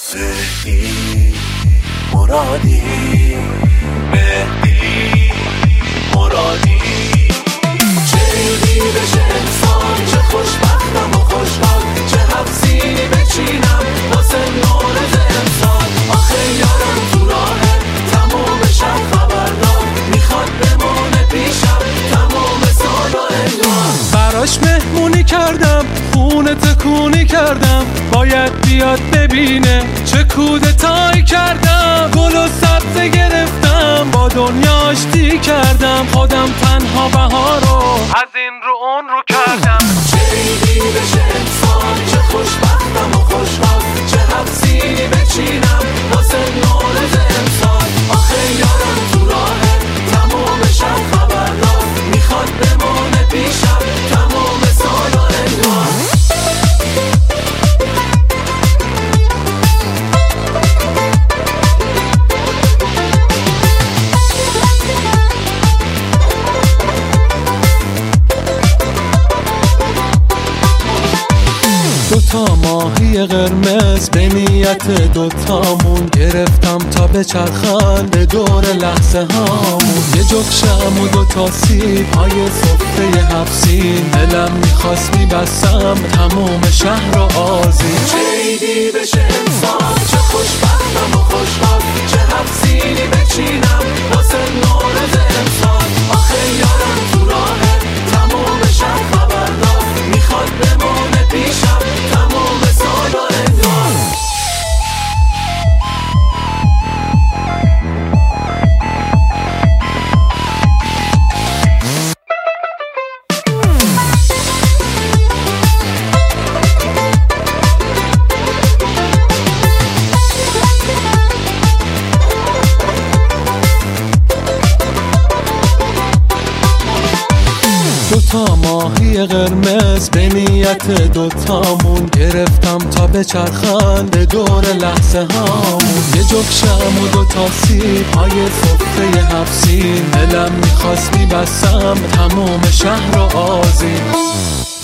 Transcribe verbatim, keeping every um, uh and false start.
مهدی مرادی مهدی مرادی چه ایدی بشه انسان، چه خوشبختم و خوشحال، چه حفظی بچینم واسه نورز انسان. آخه یارم تو راهه تموم شب خبردار، میخواد بمونه پیشم تموم سال و انگار. براش مهمونی کردم، خونه تکونی کردم، باید بیاد ببینه چه کودتایی کردم. گل و سبزه گرفتم، با دنیا آشتی کردم، خودم تنها بهارو از این رو اون رو کردم. چه ایدی بشه انسان، چه خوشبختم و خوشحال، چه حفظی بچینم واسه نورز انسان. آخه یارم تو راهه تموم شب خبردار، میخواد بمونه پیشم تموم سال و انگار. دوتا ماهی قرمز به نیت دوتامون گرفتم تا به چرخن به دور لحظه هامون. یه جفت شم و دوتا سیب های سفره هفسین، دلم میخواست میبستم تموم شهر و آذین. چه ایدی بشه انسان، چه خوشبختم و خوشحال، چه حفظی بچینم واسه نورز انسان. آخه یارم تو راهه تموم شب خبردار، میخواد بمونه پیشم تموم سال و انگار. دوتا ماهی قرمز به نیت دوتامون گرفتم تا به چرخن به دور لحظه هامون. یه جفت شم و دوتا سیب های سفره هفسین، دلم میخواست میبستم تموم شهر و آذین.